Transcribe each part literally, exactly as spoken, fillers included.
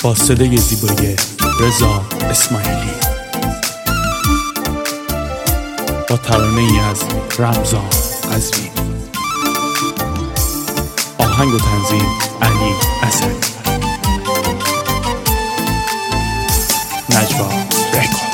با صدای زیبای رضا اسماعیلی، با ترانه ای از رمضان قزوینی، آهنگ و تنظیم علی اسدی، نجوا رکورد.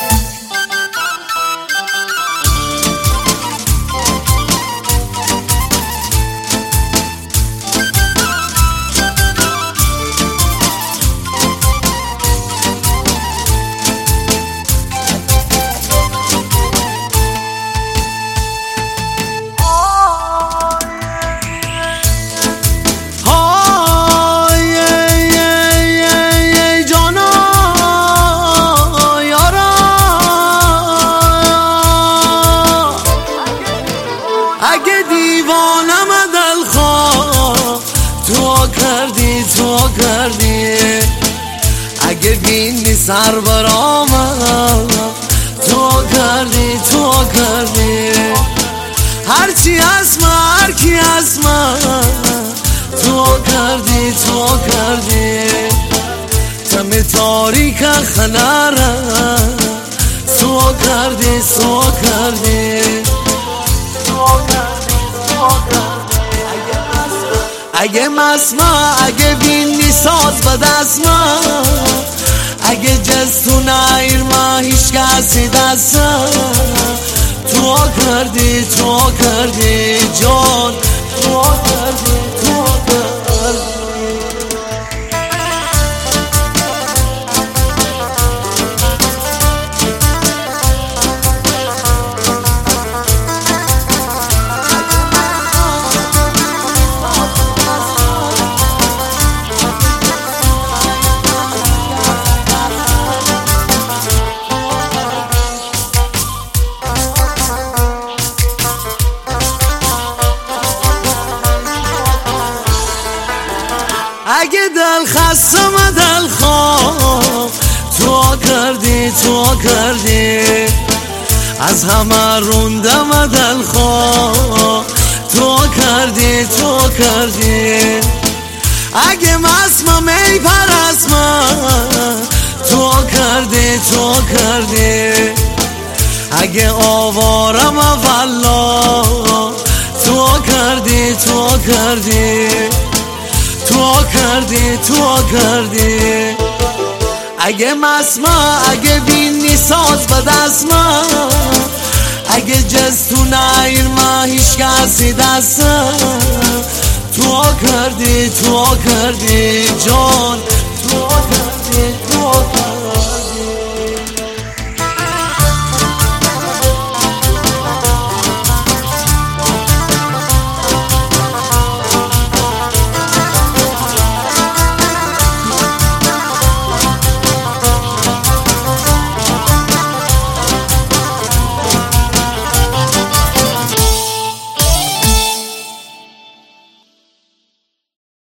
اگه دیوانم دلخواه تو کردی تو کردی، اگه بینی سر برامم تو کردی تو کردی، هرچی از من هرکی از من تو کردی تو کردی، تم تاریک خنرم تو کردی تو کردی. اگه مسما اگه بینی ساز به دست ما، اگه جستو نایر ما هیچ کسی دست تو کردی تو کردی جان تو کردی تو کردی. اگه دل خستم دل خواه تو کردی تو کردی، از همه روندم دل خواه تو کردی تو کردی، اگه مسمم ای پرست من تو کردی تو کردی، اگه آوارم والله تو کردی تو کردی تو کردی تو کردی. اگه مسما اگه بینی ساز به دست ما، اگه جستو نایر ما هیچ کسی دست تو کردی تو کردی جان تو کردی تو کردی.